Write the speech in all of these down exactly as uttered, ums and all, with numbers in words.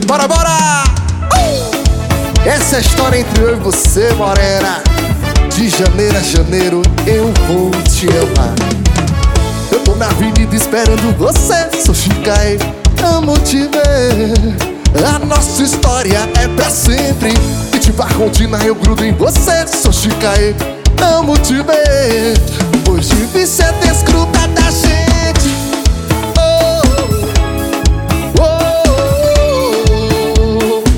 Bora, bora! Uh! Essa é a história entre eu e você, morena. De janeiro a janeiro eu vou te amar. Eu tô na avenida esperando você, sou Chicaê, amo te ver. A nossa história é pra sempre. E de Barrondina eu grudo em você, sou Chicaê, amo te ver. Pois difícil é desgrudar da gente. Oh, oh, oh.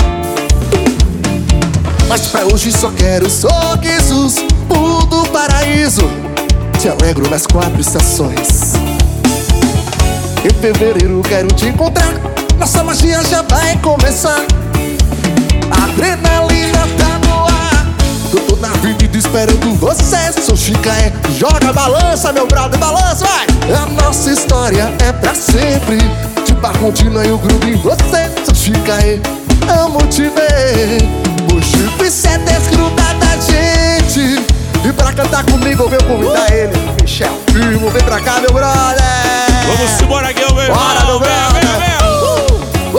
Mas pra hoje só quero sorrisos, mundo paraíso. Te alegro nas quatro estações. Em fevereiro quero te encontrar, nossa magia já vai começar. A adrenalina tá no ar. Eu tô na avenida esperando você, sou Chicaê, joga balança, meu brother, balança, vai! A nossa história é pra sempre. De Barrondina eu grudo em você, sou Chicaê, amo te ver. O difícil é desgrudar da gente. E pra cantar comigo eu venho convidar uh! ele, Michel Firmo, vem pra cá, meu brother. Vamos embora aqui, meu irmão. Bora, meu brother. Vem, vem, vem. Uh!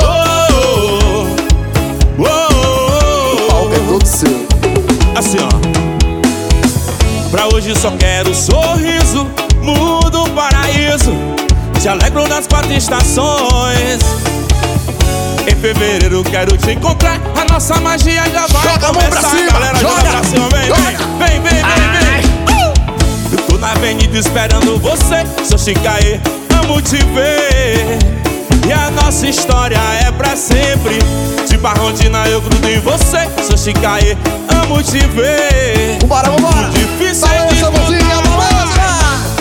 Uh! Uh! Uh! O palco é todo seu. Assim, ó. Pra hoje só quero sorriso, mudo paraíso. Te alegro nas quatro estações. Em fevereiro quero te encontrar, a nossa magia já vai joga começar. A mão pra cima, galera, joga, joga pra cima, vem, vem, vem, vem, vem, vem. Uh! Eu tô na avenida esperando você, sou Chicaê, amo te ver. E a nossa história é pra sempre. De Barrondina eu grudo em você, sou Chicaê, amo te ver. Vambora, vambora! Difícil é balança, mãozinha, balança!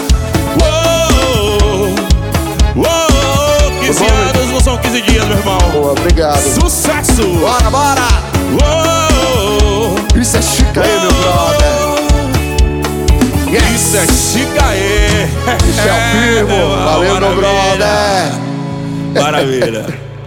Uou, uou, quinze anos não são quinze dias, meu irmão. Boa, obrigado. Sucesso! Bora, bora! Uou, isso é Chicaê, meu brother. Yes. Isso é Chicaê. Michel Firmo, É, valeu, meu maravilha. brother. Maravilha.